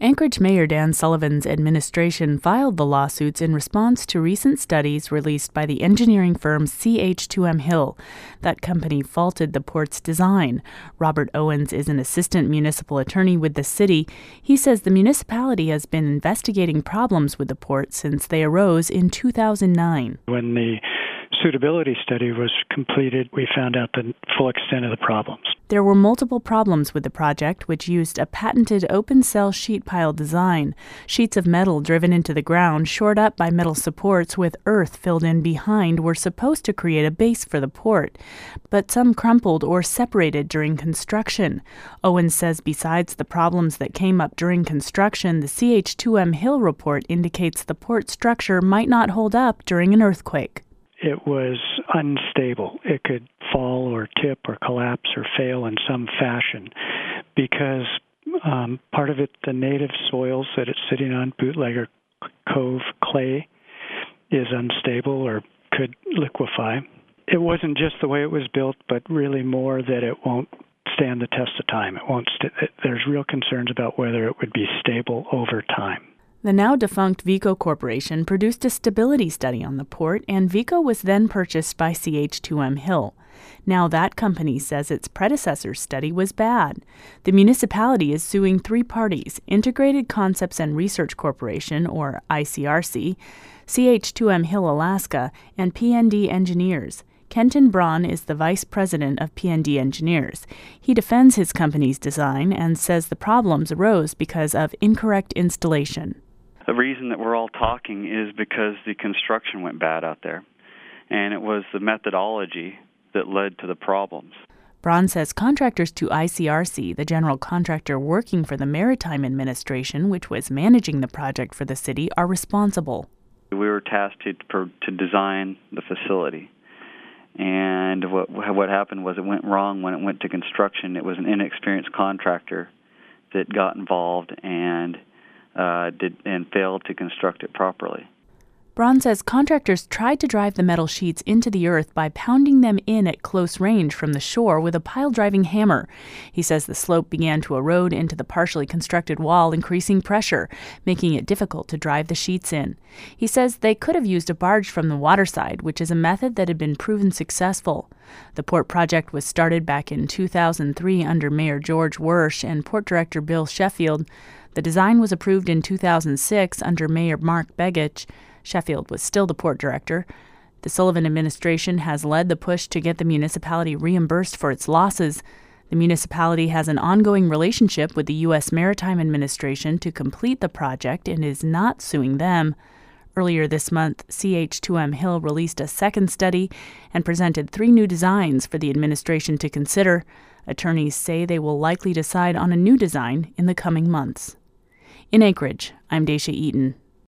Anchorage Mayor Dan Sullivan's administration filed the lawsuits in response to recent studies released by the engineering firm CH2M Hill. That company faulted the port's design. Robert Owens is an assistant municipal attorney with the city. He says the municipality has been investigating problems with the port since they arose in 2009. When the suitability study was completed, we found out the full extent of the problems. There were multiple problems with the project, which used a patented open-cell sheet pile design. Sheets of metal driven into the ground, shored up by metal supports with earth filled in behind, were supposed to create a base for the port. But some crumpled or separated during construction. Owens says besides the problems that came up during construction, the CH2M Hill report indicates the port structure might not hold up during an earthquake. It was unstable. It could fall or tip or collapse or fail in some fashion because part of it, the native soils that it's sitting on, Bootlegger Cove clay, is unstable or could liquefy. It wasn't just the way it was built, but really more that it won't stand the test of time. There's real concerns about whether it would be stable over time. The now-defunct Veeco Corporation produced a stability study on the port, and Veeco was then purchased by CH2M Hill. Now that company says its predecessor's study was bad. The municipality is suing three parties: Integrated Concepts and Research Corporation, or ICRC, CH2M Hill Alaska, and PND Engineers. Kenton Braun is the vice president of PND Engineers. He defends his company's design and says the problems arose because of incorrect installation. The reason that we're all talking is because the construction went bad out there, and it was the methodology that led to the problems. Braun says contractors to ICRC, the general contractor working for the Maritime Administration, which was managing the project for the city, are responsible. We were tasked to design the facility, and what happened was it went wrong when it went to construction. It was an inexperienced contractor that got involved and failed to construct it properly. Braun says contractors tried to drive the metal sheets into the earth by pounding them in at close range from the shore with a pile-driving hammer. He says the slope began to erode into the partially constructed wall, increasing pressure, making it difficult to drive the sheets in. He says they could have used a barge from the waterside, which is a method that had been proven successful. The port project was started back in 2003 under Mayor George Wersch and Port Director Bill Sheffield. The design was approved in 2006 under Mayor Mark Begich. Sheffield was still the port director. The Sullivan administration has led the push to get the municipality reimbursed for its losses. The municipality has an ongoing relationship with the U.S. Maritime Administration to complete the project and is not suing them. Earlier this month, CH2M Hill released a second study and presented 3 new designs for the administration to consider. Attorneys say they will likely decide on a new design in the coming months. In Anchorage, I'm Dacia Eaton.